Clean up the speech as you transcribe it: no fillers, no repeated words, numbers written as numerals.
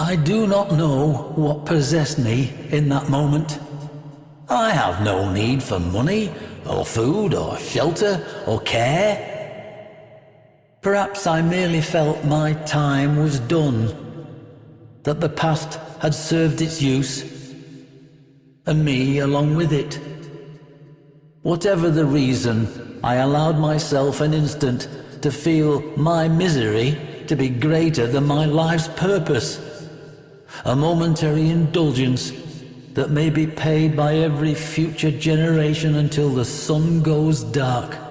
I do not know what possessed me in that moment. I have no need for money, or food, or shelter, or care. Perhaps I merely felt my time was done, that the past had served its use, and me along with it. Whatever the reason, I allowed myself an instant to feel my misery to be greater than my life's purpose. A momentary indulgence that may be paid by every future generation until the sun goes dark.